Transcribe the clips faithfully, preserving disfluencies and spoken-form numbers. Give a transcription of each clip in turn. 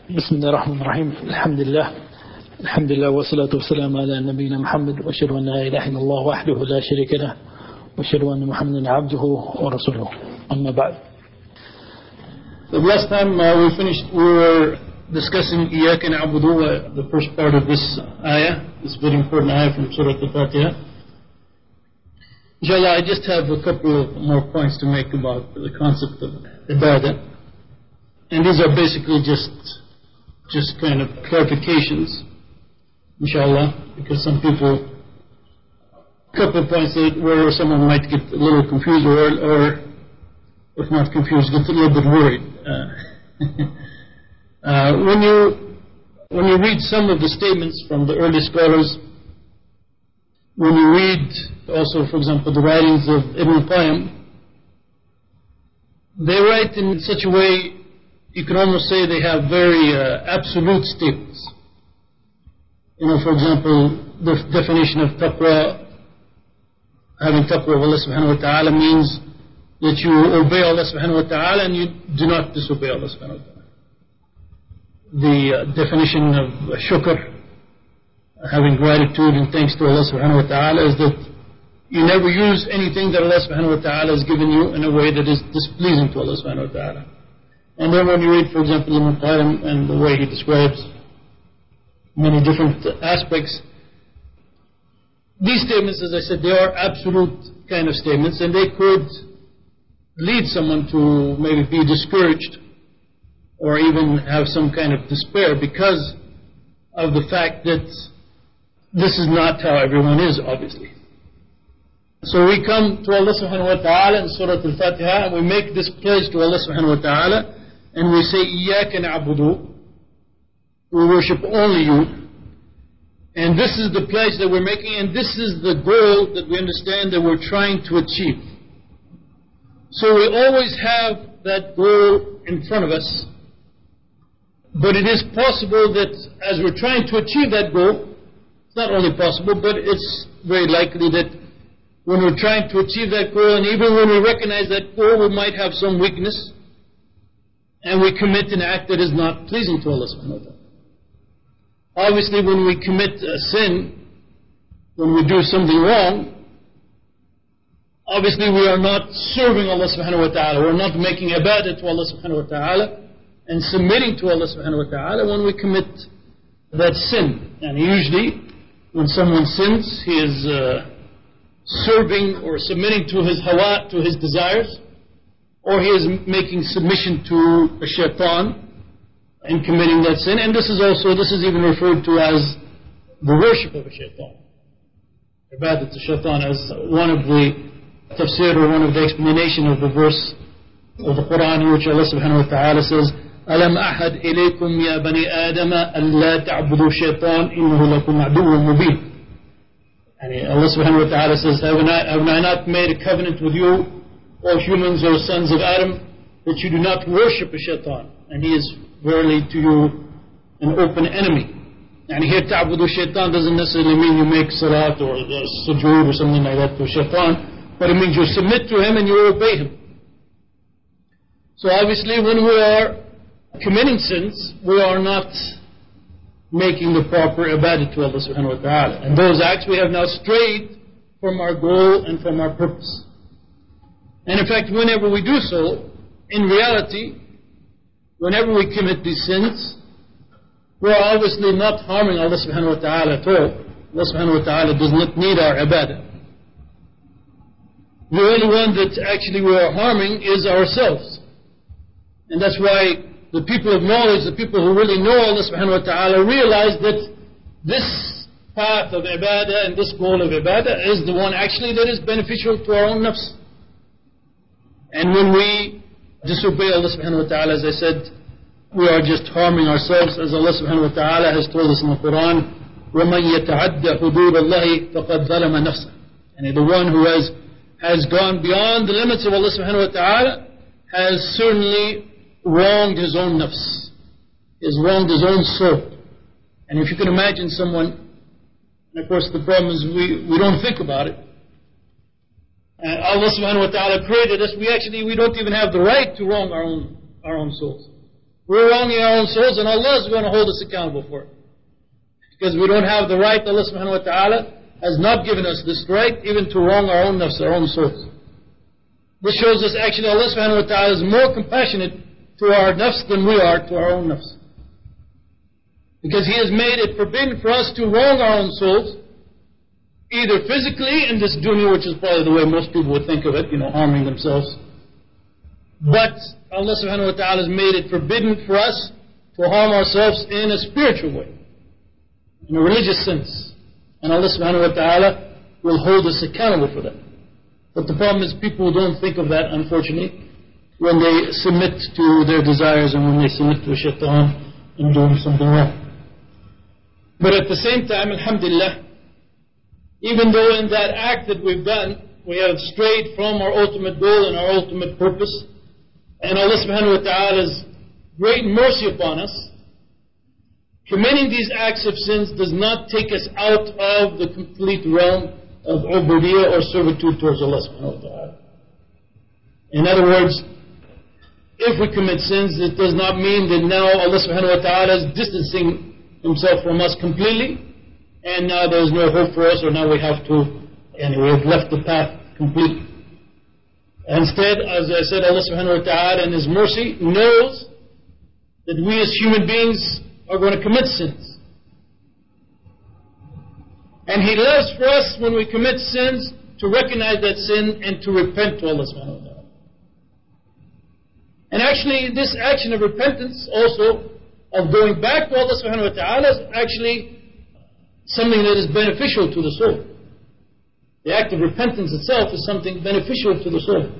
بسم الله الرحمن الرحيم. الحمد لله الحمد لله والصلاة والسلام على نبينا محمد، وأشهد أن لا إله إلا الله وحده لا شريك له، وأشهد أن محمدا عبده ورسوله. أما بعد. The last time uh, we finished, we were discussing إياك نعبد, uh, the first part of this ayah, this very important ayah from Surah Al-Fatiha. Inshallah, I just have a couple of more points to make about the concept of ibadah. And these are basically just just kind of clarifications, inshallah, because some people, a couple of points that where someone might get a little confused or, or if not confused, get a little bit worried. Uh, uh, when you when you read some of the statements from the early scholars, when you read also, for example, the writings of Ibn Qayyim, they write in such a way you can almost say they have very uh, absolute statements. You know, for example, the definition of taqwa, having taqwa of Allah subhanahu wa ta'ala means that you obey Allah subhanahu wa ta'ala and you do not disobey Allah subhanahu wa ta'ala. The uh, definition of shukr, having gratitude and thanks to Allah subhanahu wa ta'ala, is that you never use anything that Allah subhanahu wa ta'ala has given you in a way that is displeasing to Allah subhanahu wa ta'ala. And then when you read, for example, Ibn Qayyim and the way he describes many different aspects, these statements, as I said, they are absolute kind of statements, and they could lead someone to maybe be discouraged or even have some kind of despair because of the fact that this is not how everyone is, obviously. So we come to Allah subhanahu wa ta'ala in Surah Al-Fatiha and we make this pledge to Allah subhanahu wa ta'ala and we say, إِيَّاكَ نَعْبُدُ, we worship only you. And this is the pledge that we're making, and this is the goal that we understand that we're trying to achieve. So we always have that goal in front of us. But it is possible that as we're trying to achieve that goal, it's not only possible, but it's very likely that when we're trying to achieve that goal, and even when we recognize that goal, we might have some weakness, and we commit an act that is not pleasing to Allah subhanahu wa ta'ala. Obviously, when we commit a sin, when we do something wrong, obviously we are not serving Allah subhanahu wa ta'ala. We're not making ibadah to Allah subhanahu wa ta'ala and submitting to Allah subhanahu wa ta'ala when we commit that sin. And usually, when someone sins, he is uh, serving or submitting to his hawa, to his desires, or he is making submission to a shaitan and committing that sin. And this is also, this is even referred to as the worship of a shaitan. Ibadat al-shaitan, as one of the tafsir or one of the explanation of the verse of the Quran in which Allah subhanahu wa ta'ala says, أَلَمْ أَحَدْ إِلَيْكُمْ يَا بَنِي آدَمَ أَلَّا تَعْبُدُوا الشَّيْطَانَ إِنَّهُ لَكُمْ عَدُوٌّ مُبِينٌ. And Allah subhanahu wa ta'ala says, have I, have I not made a covenant with you, O humans or sons of Adam, that you do not worship a shaitan, and he is verily to you an open enemy. And here, ta'budu shaitan doesn't necessarily mean you make salat or uh, sujood or something like that to shaitan, but it means you submit to him and you obey him. So obviously when we are committing sins, we are not making the proper ibadah to Allah subhanahu wa ta'ala. And those acts we have now strayed from our goal and from our purpose. And in fact, whenever we do so, in reality, whenever we commit these sins, we are obviously not harming Allah subhanahu wa ta'ala at all. Allah subhanahu wa ta'ala does not need our ibadah. The only one that actually we are harming is ourselves. And that's why the people of knowledge, the people who really know Allah subhanahu wa ta'ala, realize that this path of ibadah and this goal of ibadah is the one actually that is beneficial to our own nafs. And when we disobey Allah subhanahu wa ta'ala, as I said, we are just harming ourselves, as Allah subhanahu wa ta'ala has told us in the Quran, وَمَنْ يَتَعَدَّ حُدُودَ اللَّهِ فَقَدْ ظَلَمَ نَفْسَهُ. And the one who has, has gone beyond the limits of Allah subhanahu wa ta'ala has certainly wronged his own nafs, has wronged his own soul. And if you can imagine someone, and of course the problem is we, we don't think about it. And Allah subhanahu wa ta'ala created us, we actually, we don't even have the right to wrong our own, our own souls. we're wronging our own souls, and Allah is going to hold us accountable for it. Because we don't have the right. Allah subhanahu wa ta'ala has not given us this right even to wrong our own nafs, our own souls. This shows us actually Allah subhanahu wa ta'ala is more compassionate to our nafs than we are to our own nafs. Because He has made it forbidden for us to wrong our own souls, either physically in this dunya, which is probably the way most people would think of it, you know, harming themselves. But Allah subhanahu wa ta'ala has made it forbidden for us to harm ourselves in a spiritual way, in a religious sense. And Allah subhanahu wa ta'ala will hold us accountable for that. But the problem is people don't think of that, unfortunately, when they submit to their desires and when they submit to a shaitan and doing something wrong. But at the same time, alhamdulillah, even though in that act that we've done, we have strayed from our ultimate goal and our ultimate purpose, and Allah subhanahu wa ta'ala's great mercy upon us, committing these acts of sins does not take us out of the complete realm of ubudiyah or servitude towards Allah subhanahu wa ta'ala. In other words, if we commit sins, it does not mean that now Allah subhanahu wa ta'ala is distancing Himself from us completely, and now there is no hope for us, or now we have to, and we have left the path completely. Instead, as I said, Allah subhanahu wa ta'ala in His mercy knows that we as human beings are going to commit sins. And He loves for us when we commit sins to recognize that sin and to repent to Allah subhanahu wa ta'ala. And actually this action of repentance also, of going back to Allah subhanahu wa ta'ala, is actually something that is beneficial to the soul. The act of repentance itself is something beneficial to the soul.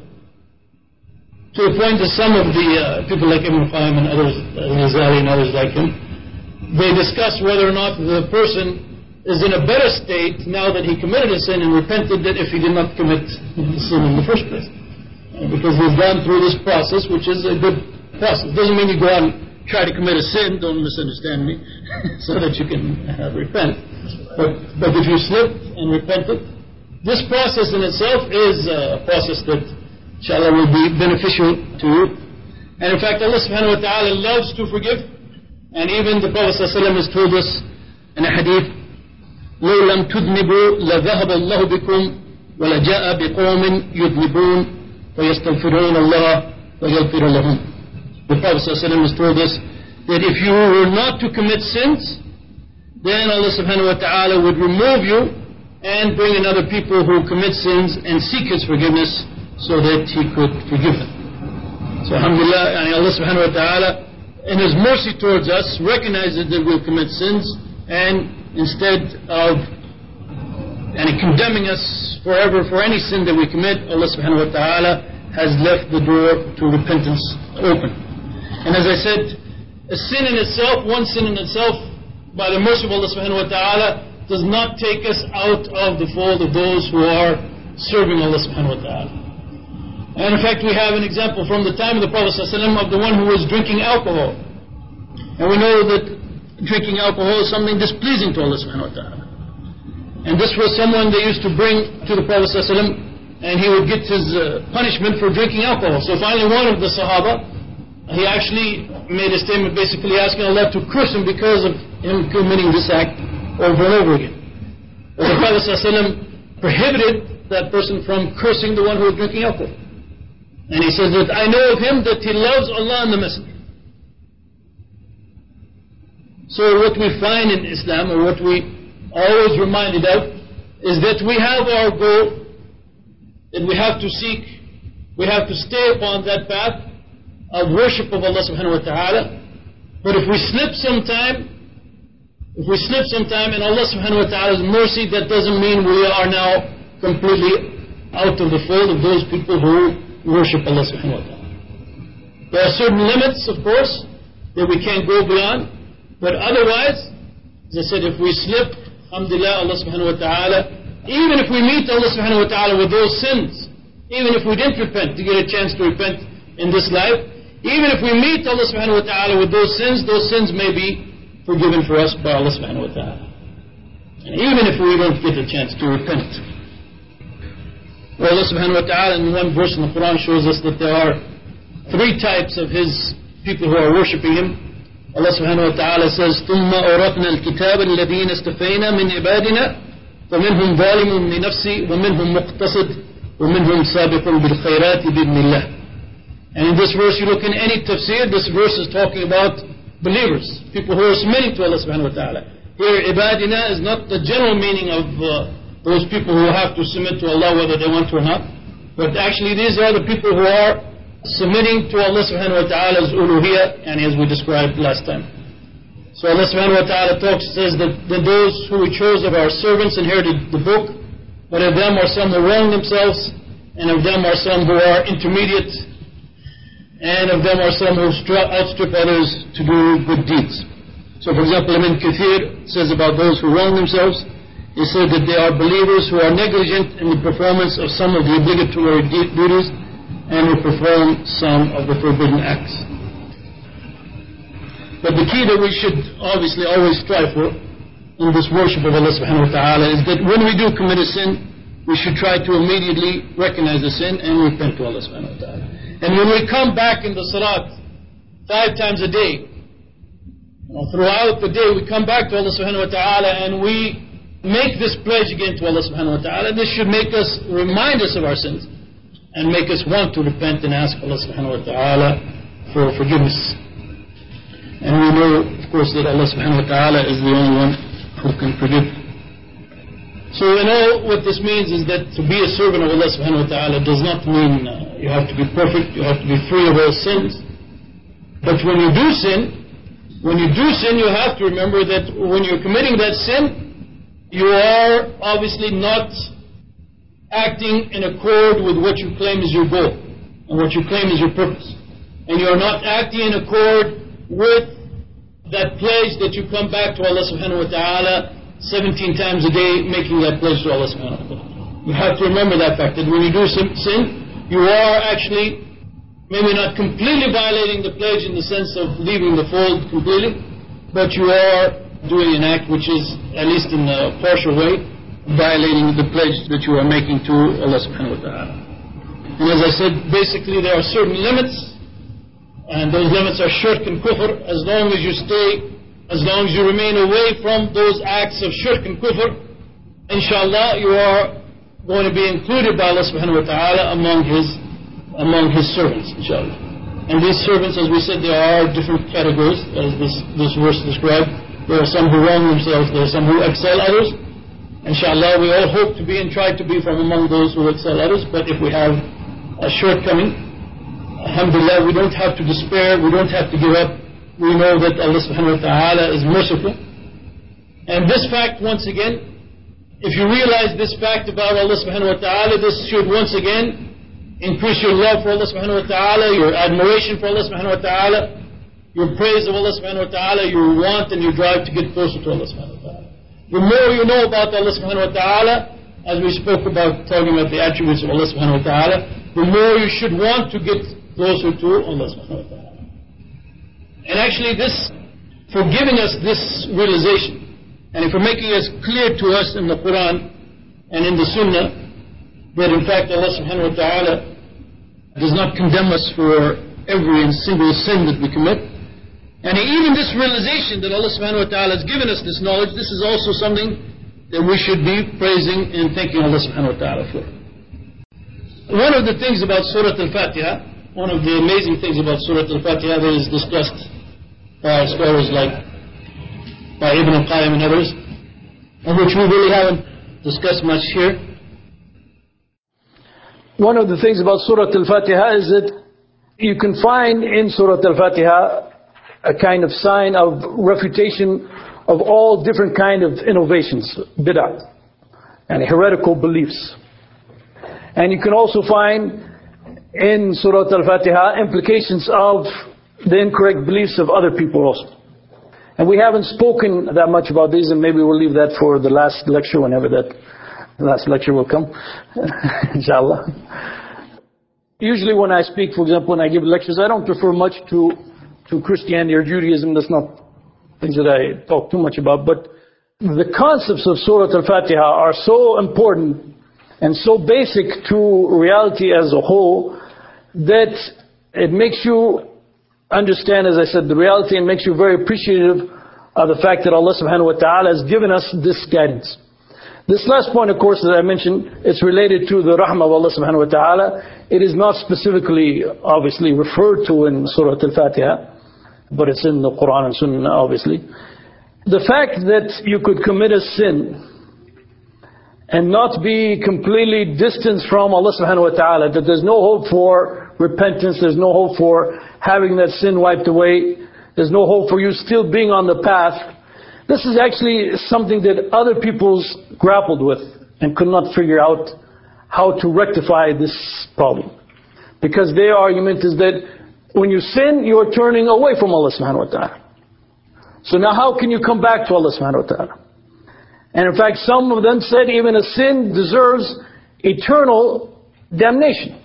To the point that some of the uh, people like Ibn Qayyim and others, Ghazali and others like him, they discuss whether or not the person is in a better state now that he committed a sin and repented than if he did not commit the sin in the first place. Because he's gone through this process, which is a good process. It doesn't mean you go out and try to commit a sin, don't misunderstand me, so that you can uh, repent. But, but if you slip and repented, this process in itself is a process that, inshallah, will be beneficial to you. And in fact, Allah subhanahu wa ta'ala loves to forgive. And even the Prophet ﷺ has told us in a hadith, لَوْ لَمْ تُذْنِبُوا لَذَهَبَ اللَّهُ بِكُمْ وَلَجَاءَ بِقَوْمٍ يُذْنِبُونَ فَيَسْتَغْفِرُونَ اللَّهَ فَيَغْفِرَ لَهُمْ. The Prophet ﷺ has told us that if you were not to commit sins, then Allah subhanahu wa ta'ala would remove you and bring in other people who commit sins and seek His forgiveness so that He could forgive them. So alhamdulillah, Allah subhanahu wa ta'ala in His mercy towards us recognizes that we'll commit sins, and instead of and condemning us forever for any sin that we commit, Allah subhanahu wa ta'ala has left the door to repentance open. And as I said, a sin in itself, one sin in itself, by the mercy of Allah subhanahu wa ta'ala, does not take us out of the fold of those who are serving Allah subhanahu wa ta'ala. And in fact, we have an example from the time of the Prophet ﷺ of the one who was drinking alcohol. And we know that drinking alcohol is something displeasing to Allah subhanahu wa ta'ala. And this was someone they used to bring to the Prophet ﷺ, and he would get his uh, punishment for drinking alcohol. So finally one of the Sahaba, he actually made a statement basically asking Allah to curse him because of him committing this act over and over again. But the Prophet ﷺ prohibited that person from cursing the one who was drinking alcohol. And he says that I know of him that he loves Allah and the Messenger. So what we find in Islam, or what we are always reminded of, is that we have our goal, that we have to seek, we have to stay upon that path of worship of Allah subhanahu wa ta'ala. But if we slip sometime, if we slip sometime in Allah subhanahu wa ta'ala's mercy, that doesn't mean we are now completely out of the fold of those people who worship Allah subhanahu wa ta'ala. There are certain limits, of course, that we can't go beyond. But otherwise, as I said, if we slip, alhamdulillah, Allah subhanahu wa ta'ala, even if we meet Allah subhanahu wa ta'ala with those sins, even if we didn't repent, to get a chance to repent in this life, even if we meet Allah subhanahu wa ta'ala with those sins, those sins may be forgiven for us by Allah subhanahu wa ta'ala. And even if we don't get a chance to repent. Well, Allah subhanahu wa ta'ala in one verse in the Quran shows us that there are three types of His people who are worshipping him. Allah subhanahu wa ta'ala says, ثُمَّ أَوْرَثْنَا الْكِتَابَ الَّذِينَ اسْتَفَيْنَا مِنْ عِبَادِنَا فَمِنْهُمْ ظَالِمٌ لِنَفْسِهِ وَمِنْهُمْ مُقْتَصِدٌ وَمِنْهُمْ سَابِقٌ بِالْخَيْرَاتِ بِإِذْنِ اللَّهِ. And in this verse, you look in any tafsir, this verse is talking about believers, people who are submitting to Allah subhanahu wa ta'ala. Here, ibadina is not the general meaning of uh, those people who have to submit to Allah whether they want to or not, but actually these are the people who are submitting to Allah subhanahu wa ta'ala's uluhiyah, and as we described last time. So Allah subhanahu wa ta'ala talks, says that, that those who we chose of our servants inherited the book, but of them are some who wrong themselves, and of them are some who are intermediate, and of them are some who outstrip others to do good deeds. So for example, Ibn Kathir says about those who wrong themselves, he said that they are believers who are negligent in the performance of some of the obligatory duties and who perform some of the forbidden acts. But the key that we should obviously always strive for in this worship of Allah subhanahu wa ta'ala is that when we do commit a sin, we should try to immediately recognize the sin and repent to Allah subhanahu wa ta'ala. And when we come back in the salat five times a day, you know, throughout the day we come back to Allah subhanahu wa ta'ala and we make this pledge again to Allah subhanahu wa ta'ala, this should make us, remind us of our sins and make us want to repent and ask Allah subhanahu wa ta'ala for forgiveness. And we know, of course, that Allah subhanahu wa ta'ala is the only one who can forgive. So we know what this means is that to be a servant of Allah subhanahu wa ta'ala does not mean uh, you have to be perfect, you have to be free of all sins. But when you do sin, when you do sin, you have to remember that when you're committing that sin, you are obviously not acting in accord with what you claim is your goal and what you claim is your purpose. And you are not acting in accord with that pledge that you come back to Allah subhanahu wa ta'ala seventeen times a day, making that pledge to Allah subhanahu wa ta'ala. You have to remember that fact, that when you do sin, you are actually maybe not completely violating the pledge in the sense of leaving the fold completely, but you are doing an act which is, at least in a partial way, violating the pledge that you are making to Allah subhanahu wa ta'ala. And as I said, basically there are certain limits, and those limits are shirk and kufr. As long as you stay, as long as you remain away from those acts of shirk and kufr, inshallah you are going to be included by Allah subhanahu wa ta'ala among His among His servants, inshallah. And these servants, as we said, there are different categories, as this, this verse described. There are some who wrong themselves, there are some who excel others. Inshallah, we all hope to be and try to be from among those who excel others, but if we have a shortcoming, alhamdulillah, we don't have to despair, we don't have to give up. We know that Allah subhanahu wa ta'ala is merciful. And this fact, once again, if you realize this fact about Allah subhanahu wa ta'ala, this should once again increase your love for Allah subhanahu wa ta'ala, your admiration for Allah subhanahu wa ta'ala, your praise of Allah subhanahu wa ta'ala, your want and your drive to get closer to Allah subhanahu wa ta'ala. The more you know about Allah subhanahu wa ta'ala, as we spoke about talking about the attributes of Allah subhanahu wa ta'ala, the more you should want to get closer to Allah subhanahu wa ta'ala. And actually this, for giving us this realization, and for making it clear to us in the Quran and in the Sunnah, that in fact Allah subhanahu wa ta'ala does not condemn us for every and single sin that we commit. And even this realization that Allah subhanahu wa ta'ala has given us this knowledge, this is also something that we should be praising and thanking Allah subhanahu wa ta'ala for. One of the things about Surah Al-Fatiha, one of the amazing things about Surah Al-Fatiha that is discussed by scholars like by Ibn al-Qayyim and others, and which we really haven't discussed much here. One of the things about Surah Al-Fatiha is that you can find in Surah Al-Fatiha a kind of sign of refutation of all different kind of innovations, bid'ah, and heretical beliefs. And you can also find in Surah Al-Fatiha implications of the incorrect beliefs of other people also. And we haven't spoken that much about these, and maybe we'll leave that for the last lecture, whenever that last lecture will come, inshallah. Usually when I speak, for example, when I give lectures, I don't refer much to, to Christianity or Judaism. That's not things that I talk too much about. But the concepts of Surah Al-Fatiha are so important and so basic to reality as a whole that it makes you understand, as I said, the reality, and makes you very appreciative of the fact that Allah subhanahu wa ta'ala has given us this guidance. This last point, of course, as I mentioned, it's related to the rahmah of Allah subhanahu wa ta'ala. It is not specifically, obviously, referred to in Surah Al-Fatiha, but it's in the Quran and Sunnah, obviously. The fact that you could commit a sin and not be completely distanced from Allah subhanahu wa ta'ala, that there's no hope for repentance, there's no hope for having that sin wiped away, there's no hope for you still being on the path. This is actually something that other people's grappled with and could not figure out how to rectify this problem. Because their argument is that when you sin, you are turning away from Allah subhanahu wa ta'ala. So now how can you come back to Allah subhanahu wa ta'ala? And in fact, some of them said even a sin deserves eternal damnation.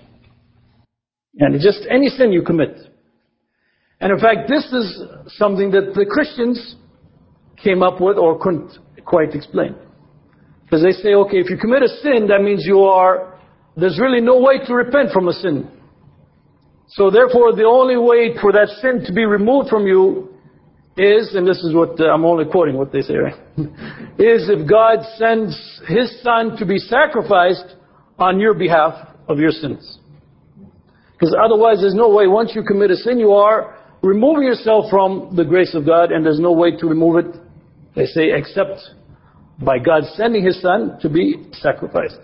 And just any sin you commit. And in fact, this is something that the Christians came up with or couldn't quite explain. Because they say, okay, if you commit a sin, that means you are, there's really no way to repent from a sin. So therefore, the only way for that sin to be removed from you is, and this is what, uh, I'm only quoting what they say, right? is if God sends His Son to be sacrificed on your behalf of your sins. Because otherwise there's no way, once you commit a sin, you are removing yourself from the grace of God, and there's no way to remove it, they say, except by God sending His Son to be sacrificed.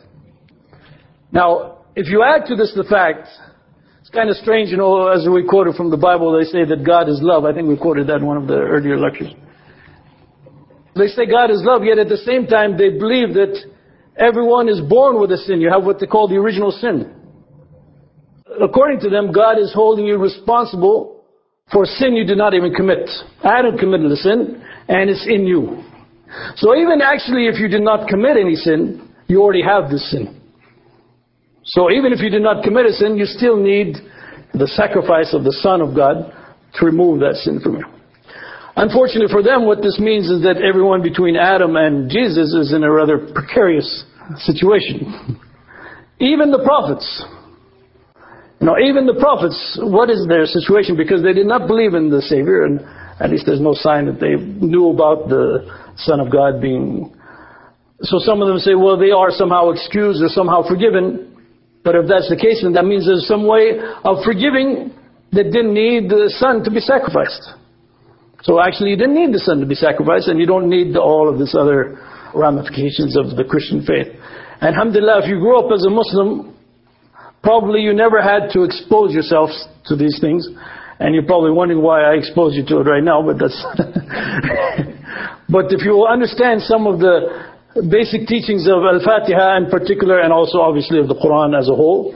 Now, if you add to this the fact, it's kind of strange, you know, as we quoted from the Bible, they say that God is love. I think we quoted that in one of the earlier lectures. They say God is love, yet at the same time they believe that everyone is born with a sin. You have what they call the original sin. According to them, God is holding you responsible for sin you did not even commit. Adam committed a sin, and it's in you. So even actually if you did not commit any sin, you already have this sin. So even if you did not commit a sin, you still need the sacrifice of the Son of God to remove that sin from you. Unfortunately for them, what this means is that everyone between Adam and Jesus is in a rather precarious situation. Even the prophets. You know, even the prophets, what is their situation? Because they did not believe in the Savior, and at least there's no sign that they knew about the Son of God being... So some of them say, well, they are somehow excused or somehow forgiven. But if that's the case, then that means there's some way of forgiving that didn't need the Son to be sacrificed. So actually you didn't need the Son to be sacrificed, and you don't need all of this other ramifications of the Christian faith. And alhamdulillah, if you grew up as a Muslim, probably you never had to expose yourselves to these things. And you're probably wondering why I expose you to it right now, but that's... But if you understand some of the basic teachings of Al-Fatiha in particular, and also obviously of the Quran as a whole,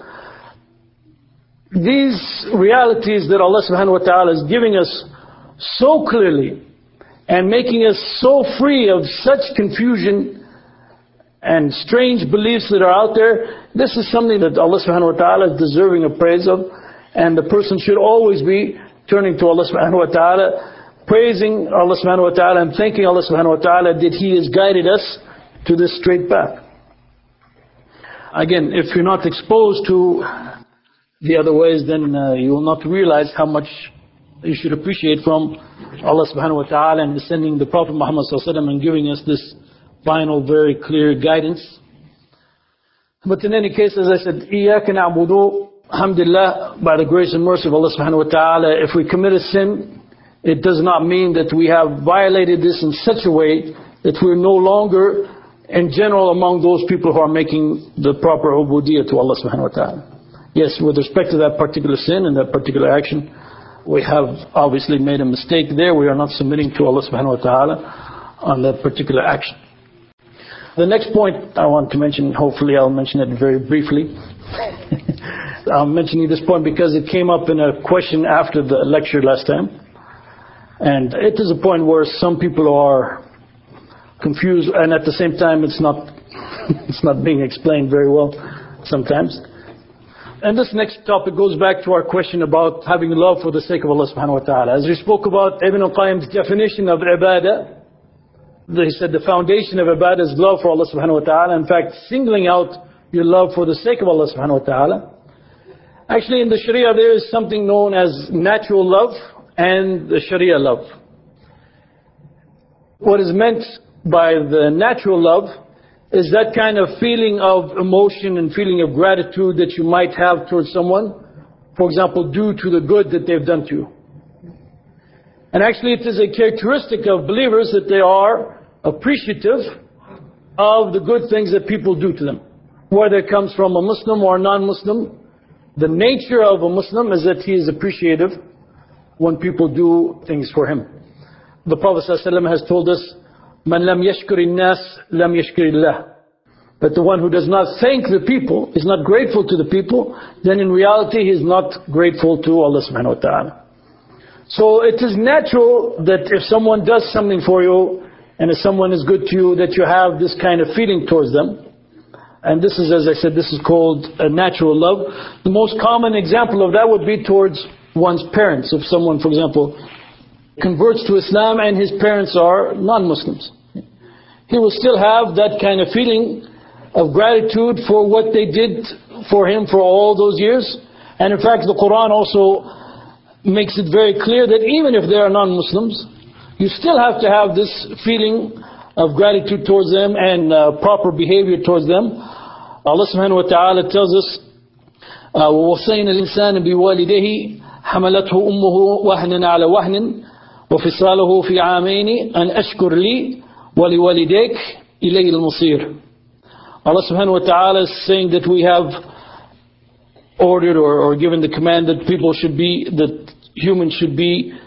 these realities that Allah subhanahu wa ta'ala is giving us so clearly and making us so free of such confusion and strange beliefs that are out there, this is something that Allah subhanahu wa ta'ala is deserving of praise of, and the person should always be turning to Allah subhanahu wa ta'ala, praising Allah subhanahu wa ta'ala and thanking Allah subhanahu wa ta'ala that He has guided us to this straight path. Again, if you're not exposed to the other ways, then uh, you will not realize how much you should appreciate from Allah subhanahu wa ta'ala and sending the Prophet Muhammad sallallahu alaihi wasallam and giving us this final, very clear guidance. But in any case, as I said, إِيَّاكَ نَعْبُدُ, alhamdulillah, by the grace and mercy of Allah subhanahu wa ta'ala, if we commit a sin, it does not mean that we have violated this in such a way that we're no longer in general among those people who are making the proper ubudiyyah to Allah subhanahu wa ta'ala. Yes, with respect to that particular sin and that particular action, we have obviously made a mistake there. We are not submitting to Allah subhanahu wa ta'ala on that particular action. The next point I want to mention, hopefully I'll mention it very briefly. I'm mentioning this point because it came up in a question after the lecture last time. And it is a point where some people are confused, and at the same time it's not it's not being explained very well sometimes. And this next topic goes back to our question about having love for the sake of Allah subhanahu wa ta'ala. As we spoke about Ibn al-Qayyim's definition of ibadah, he said the foundation of ibadah is love for Allah subhanahu wa ta'ala. In fact, singling out your love for the sake of Allah subhanahu wa ta'ala. Actually, in the Sharia there is something known as natural love and the Sharia love. What is meant by the natural love is that kind of feeling of emotion and feeling of gratitude that you might have towards someone, for example, due to the good that they've done to you. And actually it is a characteristic of believers that they are appreciative of the good things that people do to them. Whether it comes from a Muslim or a non-Muslim, the nature of a Muslim is that he is appreciative when people do things for him. The Prophet ﷺ has told us, Man lam yashkuri nas, lam yashkuri Allah. But the one who does not thank the people, is not grateful to the people, then in reality he is not grateful to Allah subhanahu wa ta'ala. So it is natural that if someone does something for you, and if someone is good to you, that you have this kind of feeling towards them. And this is, as I said, this is called a natural love. The most common example of that would be towards one's parents. If someone, for example, converts to Islam and his parents are non-Muslims, he will still have that kind of feeling of gratitude for what they did for him for all those years. And in fact, the Quran also makes it very clear that even if they are non-Muslims, you still have to have this feeling of gratitude towards them and uh, proper behavior towards them. Allah subhanahu wa ta'ala tells us, وَوَصَّيْنَا الْإِنسَانَ بِوَالِدَيْهِ حَمَلَتْهُ أُمُّهُ وَهْنًا عَلَى وَهْنٍ وَفِصَالُهُ فِي عَامَيْنِ أَنْ أَشْكُرْ لِي وَلِوَالِدَيْكَ إِلَيْهِ الْمَصِيرُ. Allah subhanahu wa ta'ala is saying that we have ordered or, or given the command that people should be, that humans should be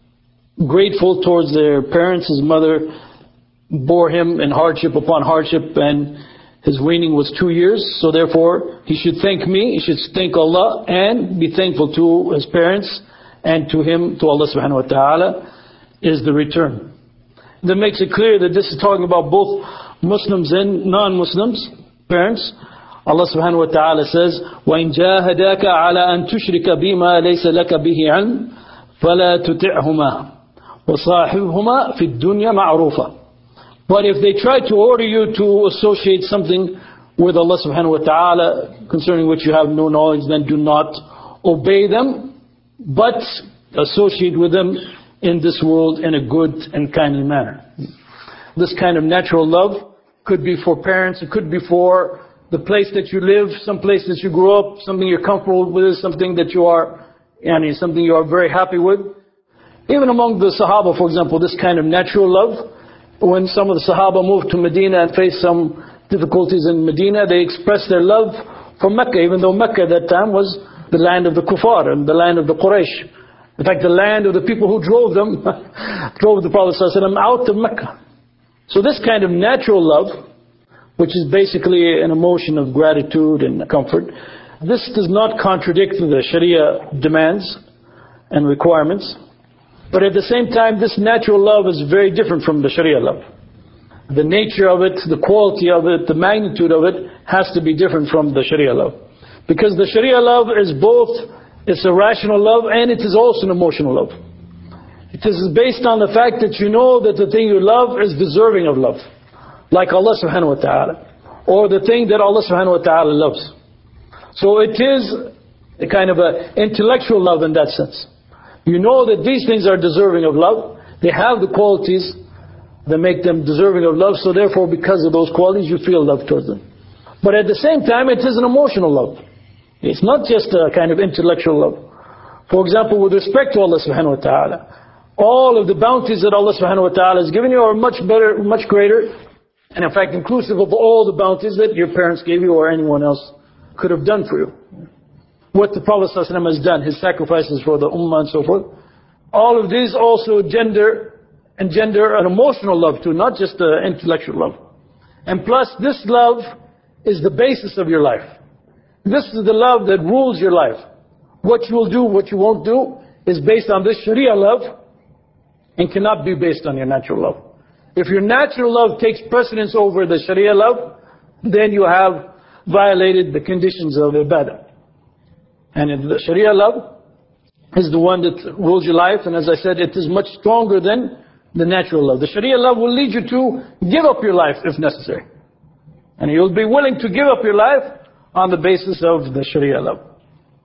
grateful towards their parents. His mother bore him in hardship upon hardship, and his weaning was two years. So therefore, he should thank me, he should thank Allah, and be thankful to his parents, and to him, to Allah subhanahu wa ta'ala, is the return. That makes it clear that this is talking about both Muslims and non-Muslims, parents. Allah subhanahu wa ta'ala says, وَإِن جَاهَدَاكَ عَلَىٰ أَن تُشْرِكَ بِمَا لَيْسَ لَكَ بِهِ عِلْمٍ فَلَا تُطِعْهُمَا وَصَاحِبْهُمَا فِي الدُّنْيَا مَعْرُوفًا. But if they try to order you to associate something with Allah subhanahu wa ta'ala concerning which you have no knowledge, then do not obey them, but associate with them in this world in a good and kindly manner. This kind of natural love could be for parents, it could be for the place that you live, some place that you grew up, something you're comfortable with, something that you are, yani, something you are very happy with. Even among the Sahaba, for example, this kind of natural love, when some of the Sahaba moved to Medina and faced some difficulties in Medina, they expressed their love for Mecca, even though Mecca at that time was the land of the Kuffar and the land of the Quraysh. In fact, the land of the people who drove them, drove the Prophet ﷺ out of Mecca. So this kind of natural love, which is basically an emotion of gratitude and comfort, this does not contradict the Sharia demands and requirements. But at the same time, this natural love is very different from the Sharia love. The nature of it, the quality of it, the magnitude of it has to be different from the Sharia love. Because the Sharia love is both, it's a rational love and it is also an emotional love. It is based on the fact that you know that the thing you love is deserving of love. Like Allah subhanahu wa ta'ala. Or the thing that Allah subhanahu wa ta'ala loves. So it is a kind of an intellectual love in that sense. You know that these things are deserving of love. They have the qualities that make them deserving of love. So therefore, because of those qualities, you feel love towards them. But at the same time, it is an emotional love. It's not just a kind of intellectual love. For example, with respect to Allah subhanahu wa ta'ala, all of the bounties that Allah subhanahu wa ta'ala has given you are much better, much greater, and in fact inclusive of all the bounties that your parents gave you or anyone else could have done for you. What the Prophet ﷺ has done, his sacrifices for the ummah and so forth, all of these also gender engender an emotional love too, not just an intellectual love. And plus, this love is the basis of your life. This is the love that rules your life. What you will do, what you won't do, is based on this Sharia love and cannot be based on your natural love. If your natural love takes precedence over the Sharia love, then you have violated the conditions of ibadah. And the Sharia love is the one that rules your life, and as I said, it is much stronger than the natural love. The Sharia love will lead you to give up your life if necessary. And you'll be willing to give up your life on the basis of the Sharia love.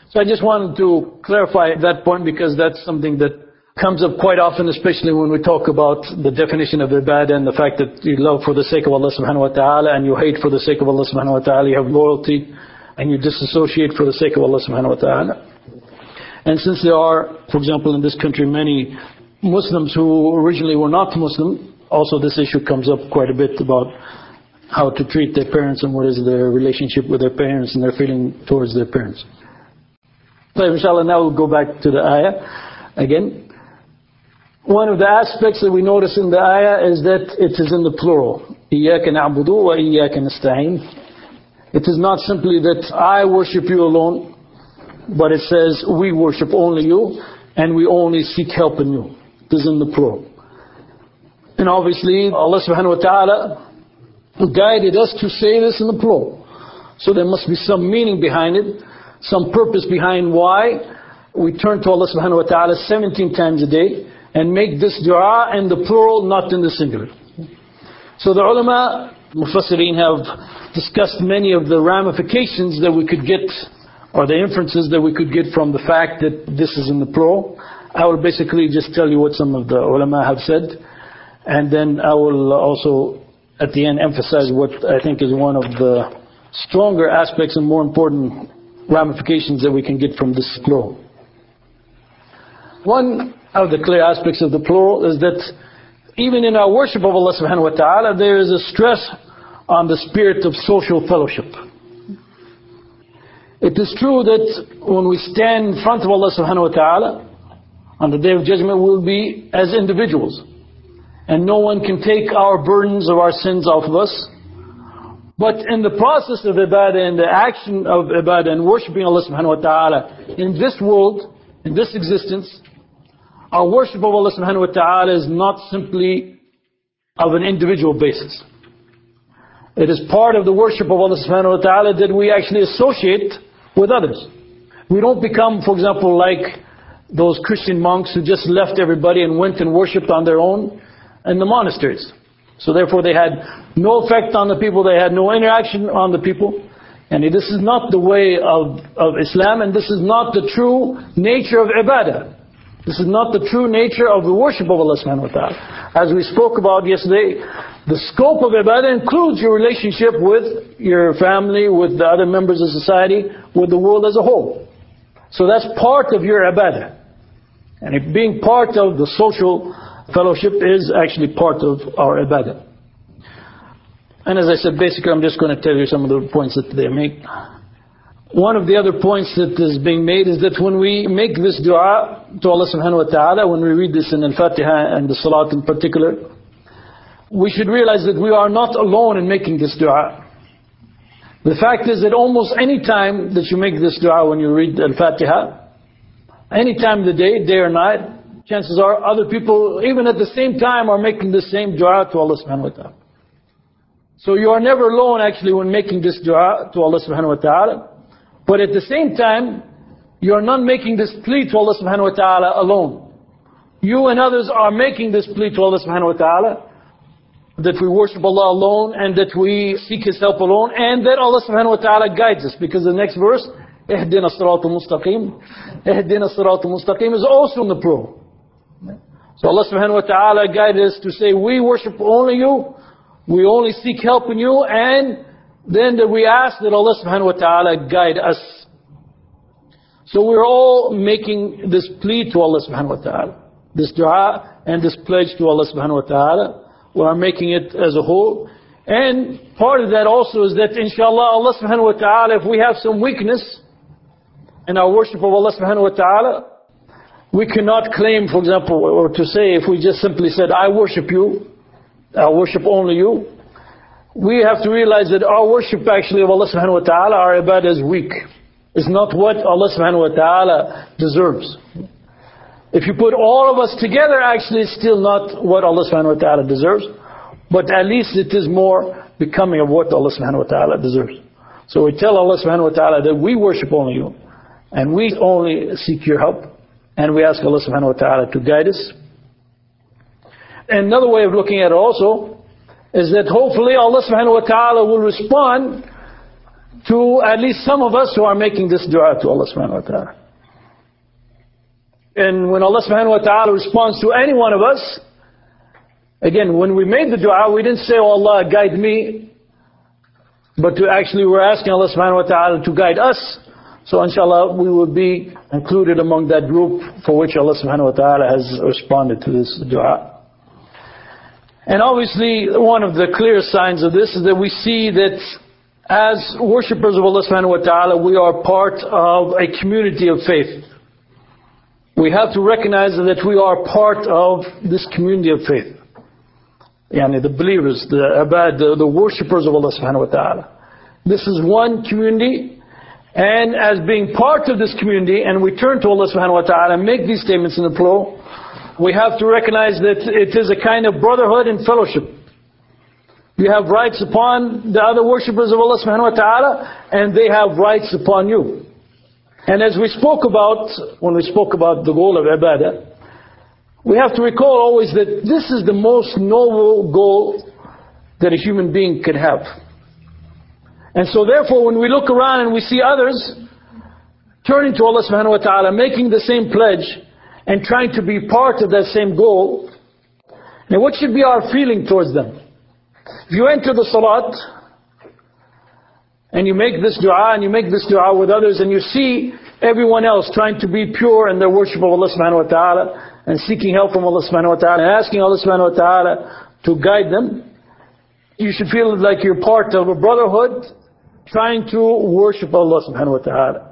So I just wanted to clarify that point, because that's something that comes up quite often, especially when we talk about the definition of ibadah and the fact that you love for the sake of Allah subhanahu wa ta'ala and you hate for the sake of Allah subhanahu wa ta'ala. You have loyalty and you disassociate for the sake of Allah subhanahu wa ta'ala. And since there are, for example, in this country, many Muslims who originally were not Muslim, also this issue comes up quite a bit about how to treat their parents and what is their relationship with their parents and their feeling towards their parents. So inshallah, now we'll go back to the ayah again. One of the aspects that we notice in the ayah is that it is in the plural. إِيَّاكَ نَعْبُدُ وَإِيَّاكَ نَسْتَعِينُ. It is not simply that I worship you alone, but it says we worship only you and we only seek help in you. It is in the plural. And obviously Allah subhanahu wa ta'ala guided us to say this in the plural. So there must be some meaning behind it, some purpose behind why we turn to Allah subhanahu wa ta'ala seventeen times a day and make this dua in the plural, not in the singular. So the ulama, Mufassirin, have discussed many of the ramifications that we could get, or the inferences that we could get from the fact that this is in the plural. I will basically just tell you what some of the ulama have said, and then I will also at the end emphasize what I think is one of the stronger aspects and more important ramifications that we can get from this plural. One of the clear aspects of the plural is that even in our worship of Allah subhanahu wa ta'ala, there is a stress on the spirit of social fellowship. It is true that when we stand in front of Allah subhanahu wa ta'ala on the Day of Judgment, we'll be as individuals, and no one can take our burdens of our sins off of us. But in the process of ibadah, in the action of ibadah and worshipping Allah subhanahu wa ta'ala in this world, in this existence, our worship of Allah subhanahu wa ta'ala is not simply of an individual basis. It is part of the worship of Allah subhanahu wa ta'ala that we actually associate with others. We don't become, for example, like those Christian monks who just left everybody and went and worshipped on their own in the monasteries. So therefore they had no effect on the people, they had no interaction on the people. And this is not the way of, of Islam, and this is not the true nature of ibadah. This is not the true nature of the worship of Allah subhanahu wa ta'ala. As we spoke about yesterday, the scope of ibadah includes your relationship with your family, with the other members of society, with the world as a whole. So that's part of your ibadah. And it being part of the social fellowship is actually part of our ibadah. And as I said, basically I'm just going to tell you some of the points that they make. One of the other points that is being made is that when we make this dua to Allah subhanahu wa ta'ala, when we read this in Al-Fatiha and the Salat in particular, we should realize that we are not alone in making this dua. The fact is that almost any time that you make this dua when you read Al-Fatiha, any time of the day, day or night, chances are other people, even at the same time, are making the same dua to Allah subhanahu wa ta'ala. So you are never alone actually when making this dua to Allah subhanahu wa ta'ala. But at the same time, you are not making this plea to Allah subhanahu wa ta'ala alone. You and others are making this plea to Allah subhanahu wa ta'ala, that we worship Allah alone and that we seek His help alone, and that Allah subhanahu wa ta'ala guides us. Because the next verse, اهدنا الصراط المستقيم, اهدنا الصراط المستقيم, is also in the plural. So Allah subhanahu wa ta'ala guided us to say, we worship only you, we only seek help in you, and then that we ask that Allah subhanahu wa ta'ala guide us. So we're all making this plea to Allah subhanahu wa ta'ala, this dua and this pledge to Allah subhanahu wa ta'ala. We are making it as a whole. And part of that also is that inshallah Allah subhanahu wa ta'ala, if we have some weakness in our worship of Allah subhanahu wa ta'ala, we cannot claim, for example, or to say, if we just simply said, I worship you, I worship only you, we have to realize that our worship actually of Allah subhanahu wa ta'ala, our ibadah is weak. It's not what Allah subhanahu wa ta'ala deserves. If you put all of us together, actually it's still not what Allah subhanahu wa ta'ala deserves. But at least it is more becoming of what Allah subhanahu wa ta'ala deserves. So we tell Allah subhanahu wa ta'ala that we worship only you, and we only seek your help, and we ask Allah subhanahu wa ta'ala to guide us. And another way of looking at it also is that hopefully Allah subhanahu wa ta'ala will respond to at least some of us who are making this dua to Allah subhanahu wa ta'ala. And when Allah subhanahu wa ta'ala responds to any one of us, again, when we made the dua, we didn't say, oh Allah, guide me, but to actually we're asking Allah subhanahu wa ta'ala to guide us. So inshallah, we will be included among that group for which Allah subhanahu wa ta'ala has responded to this dua. And obviously, one of the clear signs of this is that we see that as worshippers of Allah subhanahu wa ta'ala, we are part of a community of faith. We have to recognize that we are part of this community of faith. Yani the believers, the abad, the, the worshippers of Allah subhanahu wa ta'ala. This is one community. And as being part of this community, and we turn to Allah subhanahu wa ta'ala and make these statements in the plural, we have to recognize that it is a kind of brotherhood and fellowship. You have rights upon the other worshippers of Allah subhanahu wa ta'ala, and they have rights upon you. And as we spoke about, when we spoke about the goal of ibadah, we have to recall always that this is the most noble goal that a human being could have. And so therefore, when we look around and we see others turning to Allah subhanahu wa ta'ala, making the same pledge, and trying to be part of that same goal, now what should be our feeling towards them? If you enter the salat, and you make this dua, and you make this dua with others, and you see everyone else trying to be pure in their worship of Allah subhanahu wa ta'ala, and seeking help from Allah subhanahu wa ta'ala, and asking Allah subhanahu wa ta'ala to guide them, you should feel like you're part of a brotherhood, trying to worship Allah subhanahu wa ta'ala.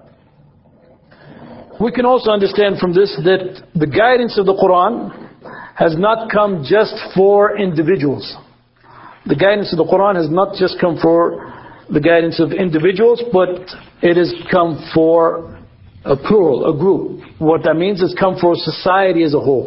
We can also understand from this that the guidance of the Quran has not come just for individuals. The guidance of the Quran has not just come for the guidance of individuals, but it has come for a plural, a group. What that means is come for society as a whole.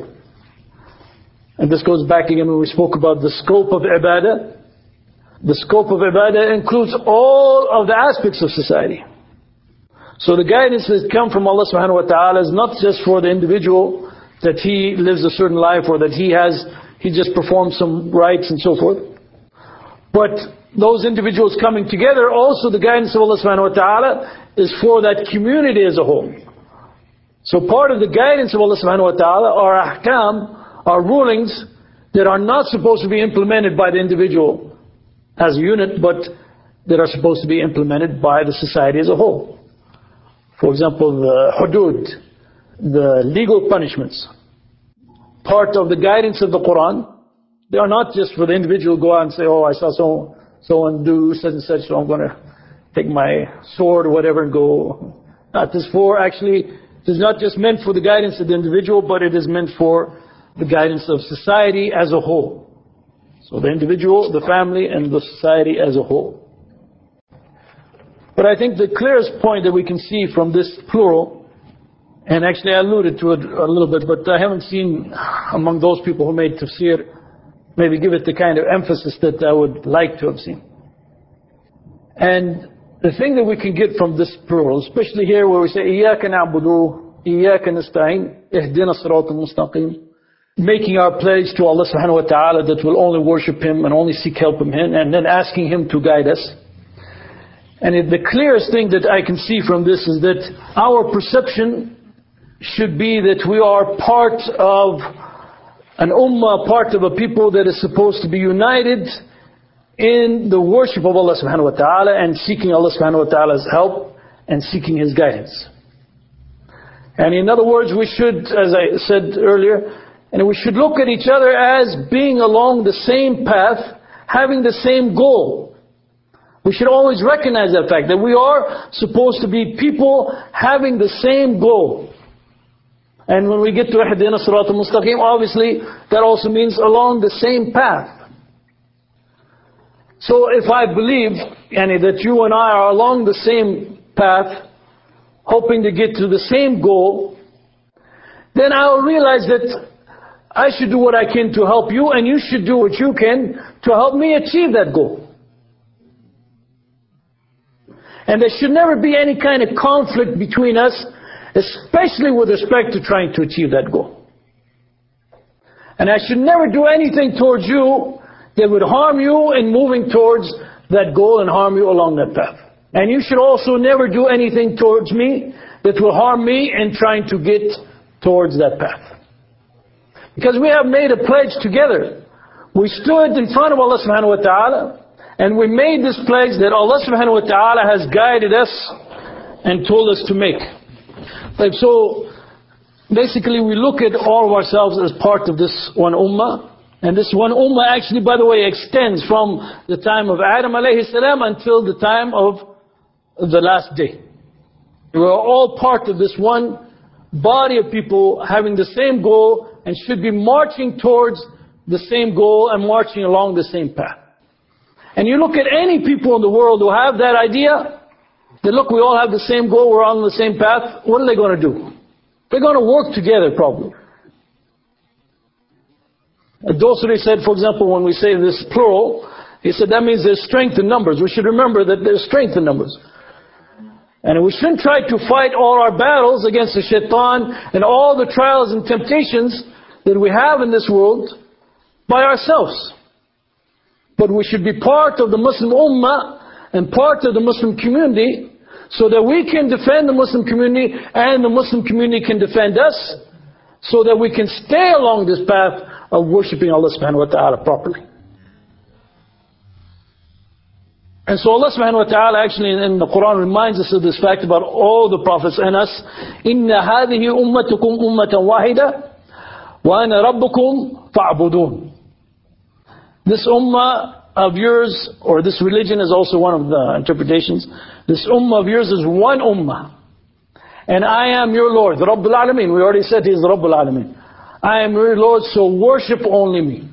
And this goes back again when we spoke about the scope of ibadah. The scope of ibadah includes all of the aspects of society. So the guidance that comes from Allah subhanahu wa ta'ala is not just for the individual that he lives a certain life, or that he has, he just performs some rites and so forth. But those individuals coming together, also the guidance of Allah subhanahu wa ta'ala is for that community as a whole. So part of the guidance of Allah subhanahu wa ta'ala are ahkam, are rulings that are not supposed to be implemented by the individual as a unit, but that are supposed to be implemented by the society as a whole. For example, the hudud, the legal punishments, part of the guidance of the Quran, they are not just for the individual to go out and say, oh, I saw so, someone do such and such, so I'm going to take my sword or whatever and go. Not this for, actually, it is not just meant for the guidance of the individual, but it is meant for the guidance of society as a whole. So the individual, the family, and the society as a whole. But I think the clearest point that we can see from this plural, and actually I alluded to it a little bit, but I haven't seen among those people who made tafsir, maybe give it the kind of emphasis that I would like to have seen. And the thing that we can get from this plural, especially here where we say, إِيَّاكَ نَعْبُدُ إِيَّاكَ نَسْتَعِينَ اهْدِنَا الصِّرَاطَ الْمُسْتَقِيمَ, making our pledge to Allah subhanahu wa ta'ala that we'll only worship Him and only seek help from Him, and then asking Him to guide us. And it, the clearest thing that I can see from this is that our perception should be that we are part of an ummah, part of a people that is supposed to be united in the worship of Allah subhanahu wa ta'ala and seeking Allah subhanahu wa ta'ala's help and seeking His guidance. And in other words, we should, as I said earlier, and we should look at each other as being along the same path, having the same goal. We should always recognize that fact, that we are supposed to be people having the same goal. And when we get to Ihdina Sirat al-Mustaqim, obviously that also means along the same path. So if I believe, Yani, that you and I are along the same path, hoping to get to the same goal, then I will realize that I should do what I can to help you, and you should do what you can to help me achieve that goal. And there should never be any kind of conflict between us, especially with respect to trying to achieve that goal. And I should never do anything towards you that would harm you in moving towards that goal and harm you along that path. And you should also never do anything towards me that will harm me in trying to get towards that path. Because we have made a pledge together. We stood in front of Allah subhanahu wa ta'ala and we made this pledge that Allah subhanahu wa ta'ala has guided us and told us to make. So basically we look at all of ourselves as part of this one ummah. And this one ummah actually, by the way, extends from the time of Adam alayhi salam until the time of the last day. We are all part of this one body of people having the same goal and should be marching towards the same goal and marching along the same path. And you look at any people in the world who have that idea, that look, we all have the same goal, we're on the same path, what are they going to do? They're going to work together probably. Dosri said, for example, when we say this plural, he said that means there's strength in numbers. We should remember that there's strength in numbers. And we shouldn't try to fight all our battles against the shaitan and all the trials and temptations that we have in this world by ourselves. But we should be part of the Muslim Ummah and part of the Muslim community so that we can defend the Muslim community and the Muslim community can defend us so that we can stay along this path of worshipping Allah subhanahu wa ta'ala properly. And so Allah subhanahu wa ta'ala actually in the Quran reminds us of this fact about all the prophets and us. إِنَّ هَذِهِ أُمَّتُكُمْ أُمَّةً وَاحِدَةً وَأَنَا رَبُّكُمْ فَاعْبُدُونَ. This ummah of yours, or this religion is also one of the interpretations. This ummah of yours is one ummah. And I am your Lord, the Rabbul Alameen. We already said He is the Rabbul Alameen. I am your Lord, so worship only me.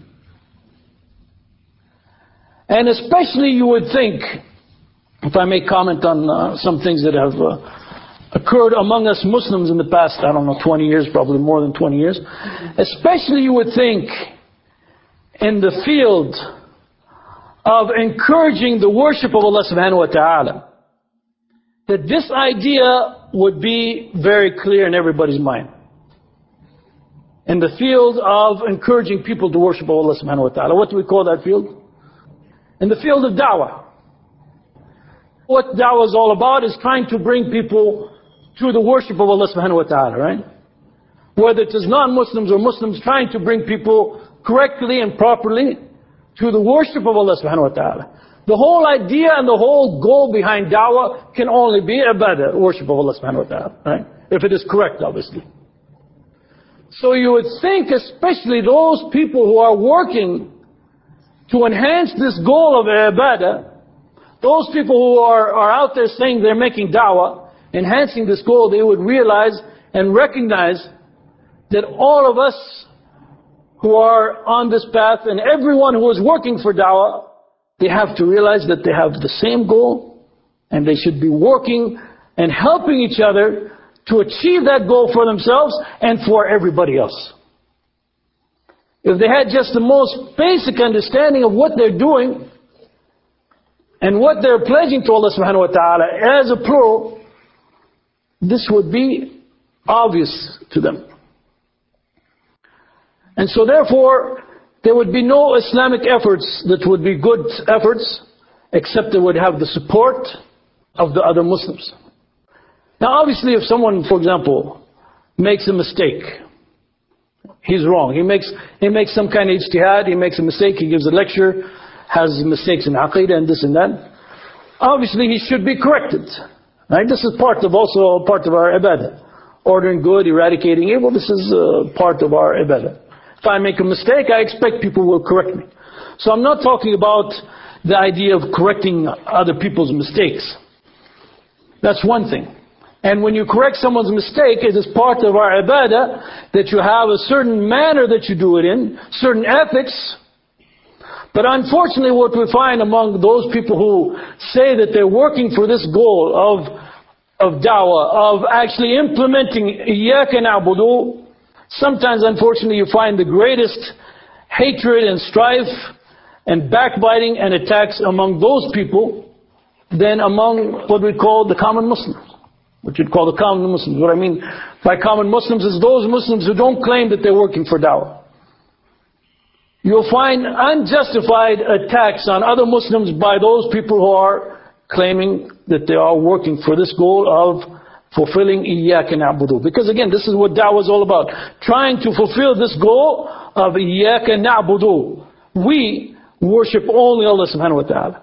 And especially you would think, if I may comment on uh, some things that have uh, occurred among us Muslims in the past, I don't know, twenty years, probably more than twenty years. Especially you would think in the field of encouraging the worship of Allah subhanahu wa ta'ala, that this idea would be very clear in everybody's mind. In the field of encouraging people to worship Allah subhanahu wa ta'ala. What do we call that field? In the field of da'wah. What da'wah is all about is trying to bring people to the worship of Allah subhanahu wa ta'ala, right? Whether it is non-Muslims or Muslims, trying to bring people correctly and properly to the worship of Allah subhanahu wa ta'ala. The whole idea and the whole goal behind da'wah can only be ibadah, worship of Allah subhanahu wa ta'ala, right? If it is correct, obviously. So you would think, especially those people who are working to enhance this goal of ibadah, those people who are, are out there saying they're making da'wah, enhancing this goal, they would realize and recognize that all of us who are on this path and everyone who is working for da'wah, they have to realize that they have the same goal and they should be working and helping each other to achieve that goal for themselves and for everybody else. If they had just the most basic understanding of what they're doing and what they're pledging to Allah subhanahu wa ta'ala as a plural, this would be obvious to them. And so therefore, there would be no Islamic efforts that would be good efforts except they would have the support of the other Muslims. Now obviously if someone, for example, makes a mistake, he's wrong. He makes he makes some kind of ijtihad, he makes a mistake, he gives a lecture, has mistakes in aqeedah and this and that. Obviously he should be corrected. Right? This is part of also part of our ibadah. Ordering good, eradicating evil, this is uh, part of our ibadah. If I make a mistake, I expect people will correct me. So I'm not talking about the idea of correcting other people's mistakes. That's one thing. And when you correct someone's mistake, it is part of our ibadah that you have a certain manner that you do it in, certain ethics. But unfortunately what we find among those people who say that they're working for this goal of, of da'wah, of actually implementing iyyaka na'budu, sometimes unfortunately you find the greatest hatred and strife and backbiting and attacks among those people than among what we call the common Muslims. What you'd call the common Muslims. What I mean by common Muslims is those Muslims who don't claim that they're working for da'wah. You'll find unjustified attacks on other Muslims by those people who are claiming that they are working for this goal of fulfilling إِيَّاكَ نَعْبُدُ. Because again, this is what da'wah is all about. Trying to fulfill this goal of إِيَّاكَ نَعْبُدُ. We worship only Allah subhanahu wa ta'ala.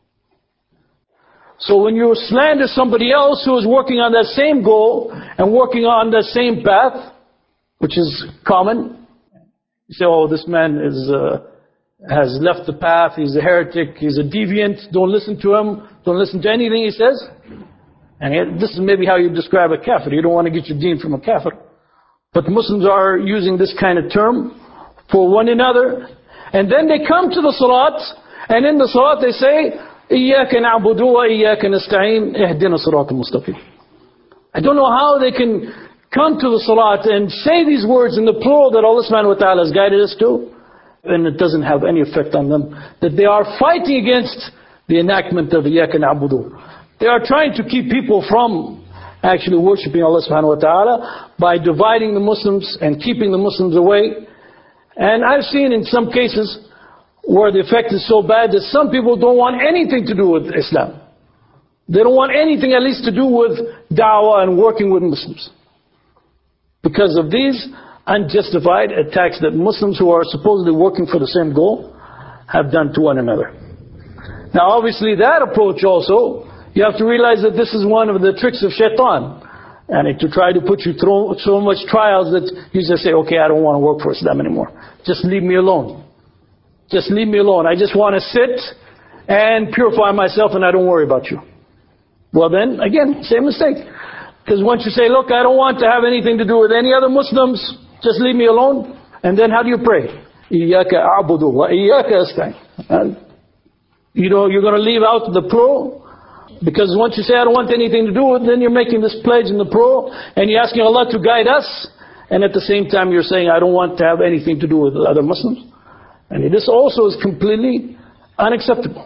So when you slander somebody else who is working on that same goal and working on that same path, which is common, you say, oh, this man is uh, has left the path, he's a heretic, he's a deviant, don't listen to him, don't listen to anything he says. And this is maybe how you describe a kafir. You don't want to get your deen from a kafir. But Muslims are using this kind of term for one another. And then they come to the salat, and in the salat they say, إِيَّاكَ نَعْبُدُ وَإِيَّاكَ نَسْتَعِينَ اهْدِنَا الصِّرَاطَ الْمُسْتَقِيمَ. I don't know how they can come to the salat and say these words in the plural that Allah subhanahu wa ta'ala has guided us to, and it doesn't have any effect on them. That they are fighting against the enactment of إِيَّاكَ نَعْبُدُ. They are trying to keep people from actually worshipping Allah subhanahu wa ta'ala by dividing the Muslims and keeping the Muslims away. And I've seen in some cases where the effect is so bad that some people don't want anything to do with Islam. They don't want anything at least to do with da'wah and working with Muslims, because of these unjustified attacks that Muslims who are supposedly working for the same goal have done to one another. Now obviously that approach also, you have to realize that this is one of the tricks of shaitan, and to try to put you through so much trials that you just say, okay, I don't want to work for Islam anymore. Just leave me alone. Just leave me alone. I just want to sit and purify myself and I don't worry about you. Well then, again, same mistake. Because once you say, look, I don't want to have anything to do with any other Muslims, just leave me alone. And then how do you pray? إِيَّاكَ أَعْبُدُ وَإِيَّاكَ أَسْتَعِينُ. You know, you're going to leave out the plural. Because once you say, I don't want anything to do with it, then you're making this pledge in the plural, and you're asking Allah to guide us, and at the same time you're saying, I don't want to have anything to do with other Muslims. And this also is completely unacceptable.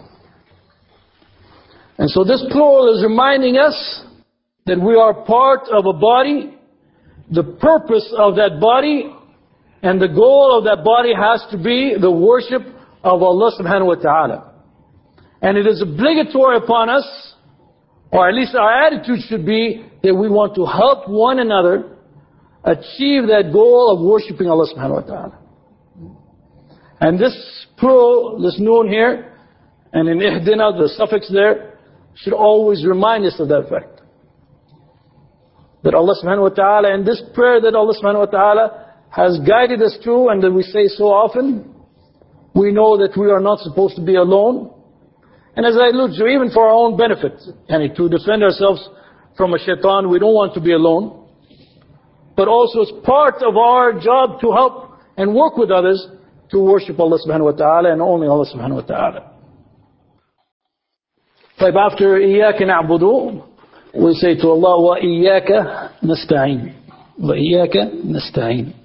And so this plural is reminding us that we are part of a body. The purpose of that body and the goal of that body has to be the worship of Allah subhanahu wa ta'ala. And it is obligatory upon us, or at least our attitude should be, that we want to help one another achieve that goal of worshipping Allah subhanahu wa ta'ala. And this plural, this noon here, and in ihdina, the suffix there, should always remind us of that fact. That Allah subhanahu wa ta'ala, and this prayer that Allah subhanahu wa ta'ala has guided us to, and that we say so often, we know that we are not supposed to be alone. And as I alluded to, even for our own benefit, and to defend ourselves from a shaitan, we don't want to be alone. But also it's part of our job to help and work with others to worship Allah subhanahu wa ta'ala and only Allah subhanahu wa ta'ala. But after إِيَّاكَ نَعْبُدُ, we say to Allah, وَإِيَّاكَ نَسْتَعِينُ. وَإِيَّاكَ نَسْتَعِينُ.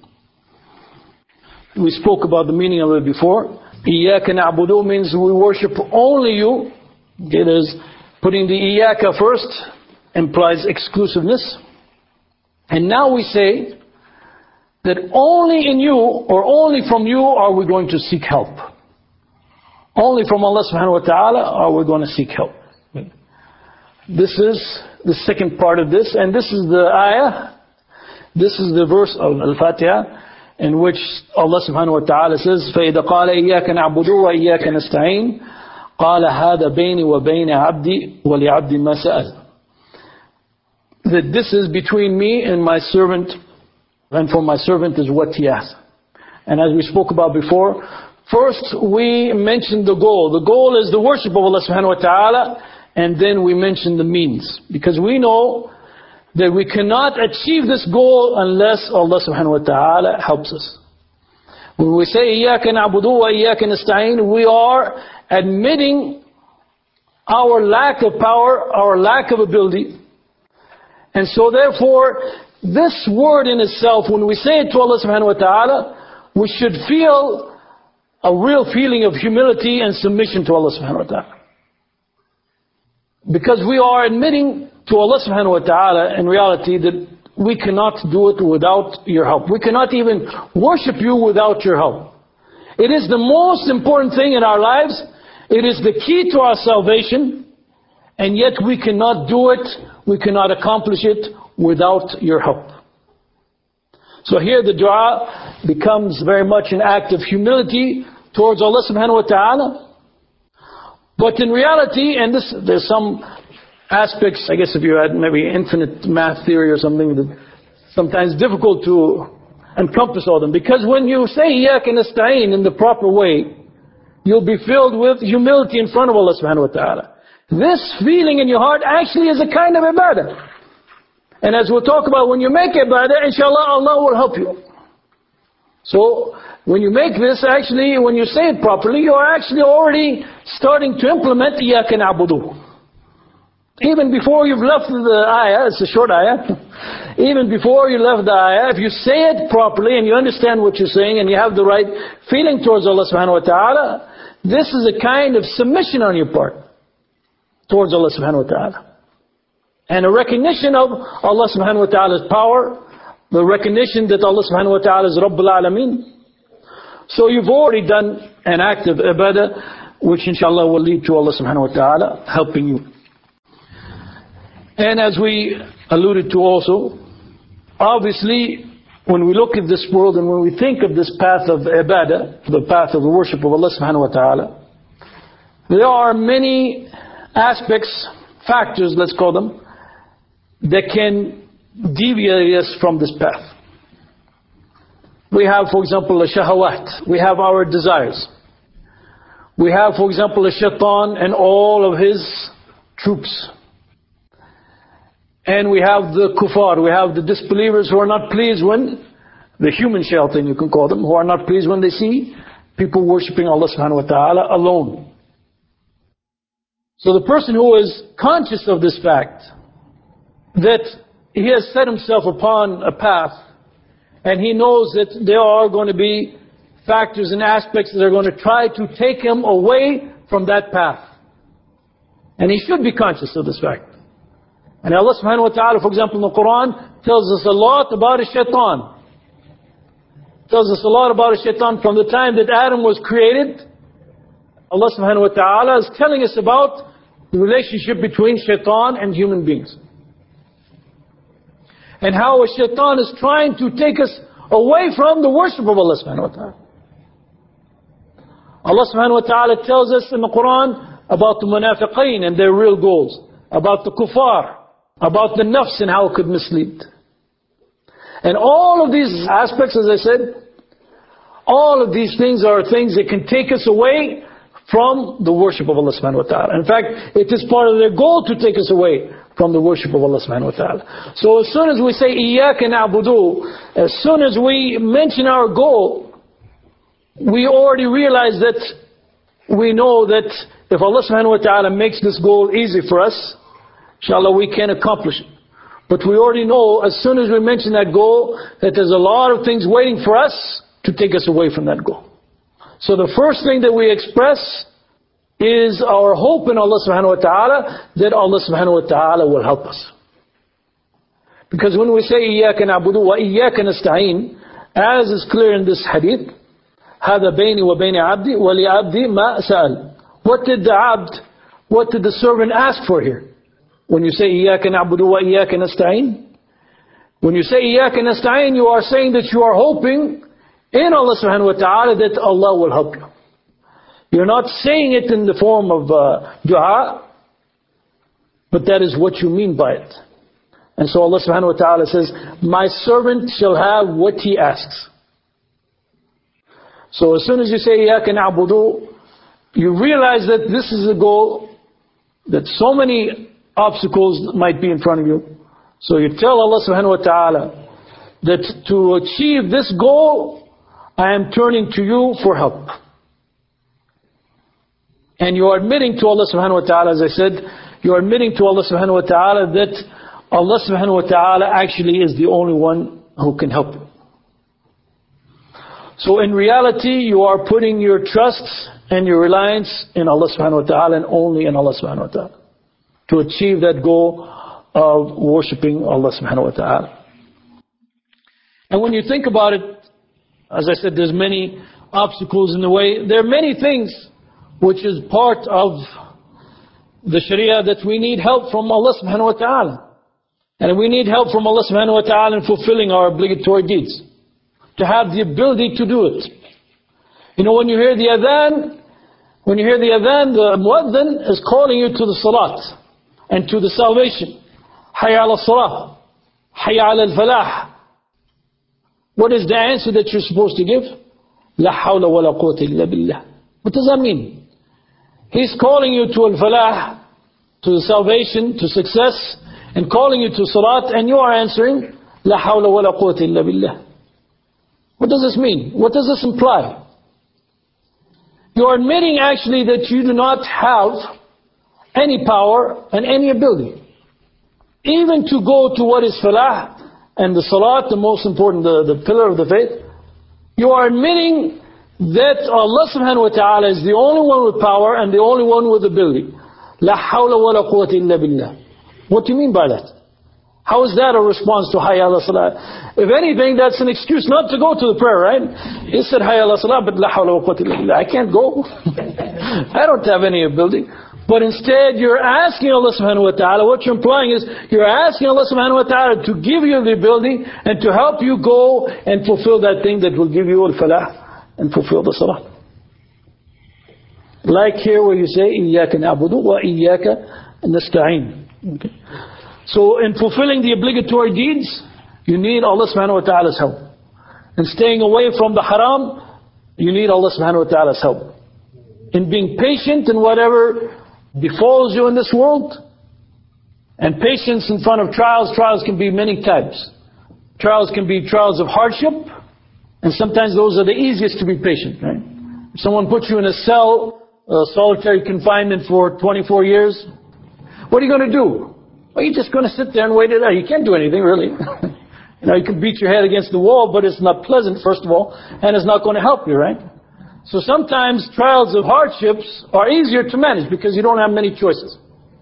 We spoke about the meaning of it before. إِيَّاكَ نَعْبُدُ means we worship only you. It is putting the إِيَّاكَ first implies exclusiveness. And now we say that only in you, or only from you, are we going to seek help. Only from Allah subhanahu wa ta'ala are we going to seek help. This is the second part of this, and this is the ayah, this is the verse of Al-Fatiha, in which Allah subhanahu wa ta'ala says, فَإِذَا قَالَ إِيَّاكَ نَعْبُدُ وَإِيَّاكَ نَسْتَعِينُ قَالَ هَذَا بَيْنِي وَبَيْنَ عَبْدِي وَلِعَبْدِ مَا سَأَلَ. That this is between me and my servant, and for my servant is what he asked. And as we spoke about before, first we mentioned the goal. The goal is the worship of Allah subhanahu wa ta'ala, and then we mentioned the means. Because we know that we cannot achieve this goal unless Allah subhanahu wa ta'ala helps us. When we say إِيَّاكَ نَعْبُدُ وَإِيَّاكَ نَسْتَعِينُ, we are admitting our lack of power, our lack of ability. And so therefore, this word in itself, when we say it to Allah subhanahu wa ta'ala, we should feel a real feeling of humility and submission to Allah subhanahu wa ta'ala. Because we are admitting to Allah subhanahu wa ta'ala in reality that we cannot do it without your help. We cannot even worship you without your help. It is the most important thing in our lives. It is the key to our salvation. and yet we cannot do it, we cannot accomplish it without your help. So here the dua becomes very much an act of humility towards Allah subhanahu wa ta'ala. But in reality, and this, there's some aspects, I guess if you had maybe infinite math theory or something, that sometimes difficult to encompass all them. Because when you say Iyaka nasta'een in the proper way, you'll be filled with humility in front of Allah subhanahu wa ta'ala. This feeling in your heart actually is a kind of ibadah. And as we'll talk about, when you make ibadah, inshallah, Allah will help you. So, when you make this, actually, when you say it properly, you are actually already starting to implement Iyaka na'budu. Even before you've left the ayah, it's a short ayah, even before you left the ayah, if you say it properly and you understand what you're saying and you have the right feeling towards Allah subhanahu wa ta'ala, this is a kind of submission on your part towards Allah subhanahu wa ta'ala. And a recognition of Allah subhanahu wa ta'ala's power, the recognition that Allah subhanahu wa ta'ala is Rabbul Alameen. So you've already done an act of ibadah, which inshallah will lead to Allah subhanahu wa ta'ala helping you. And as we alluded to also, obviously, when we look at this world and when we think of this path of ibadah, the path of the worship of Allah subhanahu wa ta'ala, there are many aspects, factors, let's call them, that can deviate us from this path. We have, for example, the shahawat. We have our desires. We have, for example, the shaitan and all of his troops. And we have the kuffar. We have the disbelievers who are not pleased when, the human shaitan you can call them, who are not pleased when they see people worshipping Allah subhanahu wa ta'ala alone. So the person who is conscious of this fact, that he has set himself upon a path, and he knows that there are going to be factors and aspects that are going to try to take him away from that path. And he should be conscious of this fact. And Allah subhanahu wa ta'ala, for example, in the Quran, tells us a lot about a shaitan. Tells us a lot about a shaitan from the time that Adam was created. Allah subhanahu wa ta'ala is telling us about the relationship between shaitan and human beings. And how a shaitan is trying to take us away from the worship of Allah subhanahu wa ta'ala. Allah subhanahu wa ta'ala tells us in the Quran about the munafiqeen and their real goals. About the kuffar. About the nafs and how it could mislead. And all of these aspects, as I said, all of these things are things that can take us away from the worship of Allah subhanahu wa ta'ala. In fact, it is part of their goal to take us away from the worship of Allah subhanahu wa ta'ala. So as soon as we say Iyaka na'budu, as soon as we mention our goal, we already realize that we know that if Allah subhanahu wa ta'ala makes this goal easy for us, inshallah we can accomplish it. But we already know as soon as we mention that goal that there's a lot of things waiting for us to take us away from that goal. So the first thing that we express is our hope in Allah subhanahu wa ta'ala that Allah subhanahu wa ta'ala will help us. Because when we say Iyaka na'budu wa Iyaka nasta'een, as is clear in this hadith, هذا بيني وبين عبدي ولعبدي ما سأل. What did the abd, what did the servant ask for here? When you say Iyaka na'budu wa Iyaka nasta'een, when you say Iyaka nasta'een, you are saying that you are hoping in Allah subhanahu wa ta'ala that Allah will help you. You're not saying it in the form of uh, dua, but that is what you mean by it. And so Allah subhanahu wa ta'ala says, my servant shall have what he asks. So as soon as you say Iyaka na'budu, you realize that this is a goal, that so many obstacles might be in front of you. So you tell Allah subhanahu wa ta'ala that to achieve this goal, I am turning to you for help. And you are admitting to Allah subhanahu wa ta'ala, as I said, you are admitting to Allah subhanahu wa ta'ala that Allah subhanahu wa ta'ala actually is the only one who can help you. So in reality, you are putting your trust and your reliance in Allah subhanahu wa ta'ala and only in Allah subhanahu wa ta'ala to achieve that goal of worshipping Allah subhanahu wa ta'ala. And when you think about it, as I said, there's many obstacles in the way. There are many things which is part of the Sharia that we need help from Allah subhanahu wa ta'ala. And we need help from Allah subhanahu wa ta'ala in fulfilling our obligatory deeds. To have the ability to do it. You know, when you hear the adhan, when you hear the adhan, the muadhin is calling you to the salat and to the salvation. Hayya ala salah. Hayya ala al-falah. What is the answer that you're supposed to give? La hawla wa la quwwata illa billah. What does that mean? He's calling you to al-falah, to the salvation, to success, and calling you to salat, and you are answering La hawla wa la quwwata illa billah. What does this mean? What does this imply? You are admitting actually that you do not have any power and any ability. Even to go to what is falah and the salat, the most important, the, the pillar of the faith, you are admitting that Allah subhanahu wa ta'ala is the only one with power and the only one with ability. La hawla wa la quwwata illa billah. What do you mean by that? How is that a response to Hayya ala Salah? If anything, that's an excuse not to go to the prayer, right? He said Hayya ala Salah, but La hawla wa quwwata illa billah. I can't go. I don't have any ability. But instead, you're asking Allah subhanahu wa ta'ala, what you're implying is, you're asking Allah subhanahu wa ta'ala to give you the ability and to help you go and fulfill that thing that will give you al-falah and fulfill the salah. Like here where you say, إِيَّاكَ نَعْبُدُ وَإِيَّاكَ نَسْتَعِينُ. Okay. So in fulfilling the obligatory deeds, you need Allah subhanahu wa ta'ala's help. In staying away from the haram, you need Allah subhanahu wa ta'ala's help. In being patient in whatever befalls you in this world, and patience in front of trials. Trials can be many types. Trials can be trials of hardship, and sometimes those are the easiest to be patient, right? If someone puts you in a cell, uh, solitary confinement for twenty-four years, what are you going to do? Well, you're just going to sit there and wait it out. You can't do anything, really. You know, you can beat your head against the wall, but it's not pleasant, first of all, and it's not going to help you, right? So sometimes trials of hardships are easier to manage because you don't have many choices.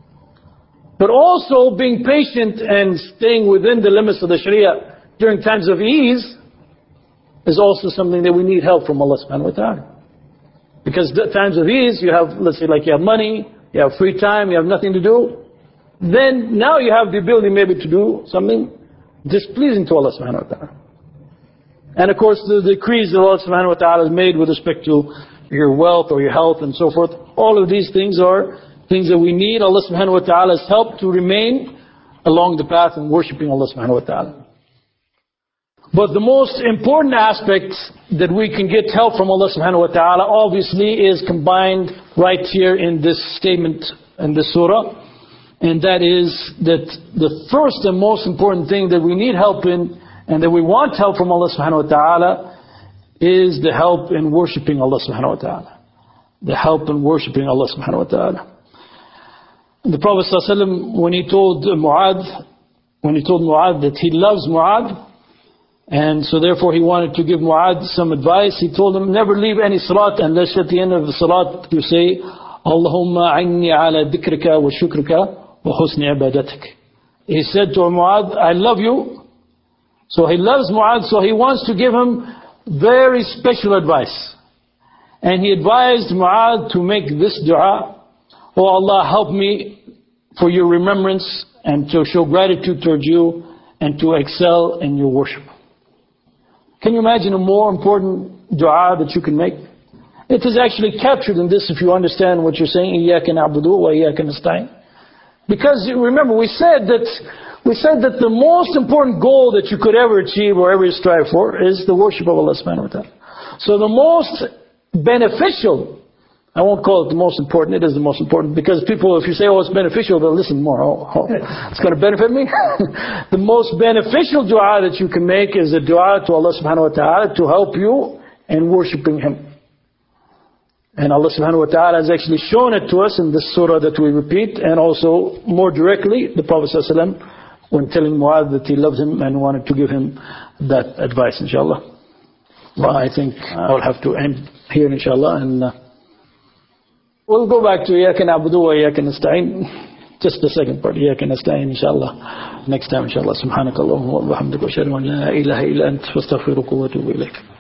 But also being patient and staying within the limits of the Sharia during times of ease is also something that we need help from Allah subhanahu wa ta'ala. Because at times of ease, you have, let's say like you have money, you have free time, you have nothing to do. Then now you have the ability maybe to do something displeasing to Allah subhanahu wa ta'ala. And of course the decrees that Allah subhanahu wa ta'ala has made with respect to your wealth or your health and so forth, all of these things are things that we need Allah subhanahu wa ta'ala's help to remain along the path and worshipping Allah subhanahu wa ta'ala. But the most important aspect that we can get help from Allah subhanahu wa ta'ala obviously is combined right here in this statement in this surah. And that is that the first and most important thing that we need help in and that we want help from Allah subhanahu wa ta'ala is the help in worshipping Allah subhanahu wa ta'ala. The help in worshipping Allah subhanahu wa ta'ala. The Prophet sallallahu alaihi wasallam, when he told Mu'adh, when he told Mu'adh that he loves Mu'adh, and so therefore he wanted to give Mu'adh some advice, he told him, never leave any salat unless at the end of the salat you say, Allahumma a'inni ala dhikrika wa shukrika wa husni ibadatik. He said to Mu'adh, I love you. So he loves Mu'adh, so he wants to give him very special advice. And he advised Mu'adh to make this dua, Oh Allah, help me for your remembrance and to show gratitude towards you and to excel in your worship. Can you imagine a more important dua that you can make? It is actually captured in this if you understand what you're saying, إِيَّاكَ نَعْبُدُ وَإِيَّاكَ نَسْتَعِينُ. Because remember, we said that We said that the most important goal that you could ever achieve or ever strive for is the worship of Allah subhanahu wa ta'ala. So the most beneficial, I won't call it the most important, it is the most important, because people, if you say, oh, it's beneficial, they'll listen more. Oh, oh it's going to benefit me? The most beneficial dua that you can make is a dua to Allah subhanahu wa ta'ala to help you in worshiping Him. And Allah subhanahu wa ta'ala has actually shown it to us in this surah that we repeat, and also more directly, the Prophet sallallahu alaihi wasallam, when telling Mu'adh that he loved him and wanted to give him that advice, inshallah. Well, I think I'll have to end here, inshallah, and uh, we'll go back to إِيَّاكَ نَعْبُدُ وَإِيَّاكَ نَسْتَعِينُ. Just the second part, إِيَّاكَ نَسْتَعِينُ, inshallah. Next time, inshallah. سبحانك اللهم وبحمدك وأشهد أن لا إله إلا أنت أستغفرك وأتوب إليك.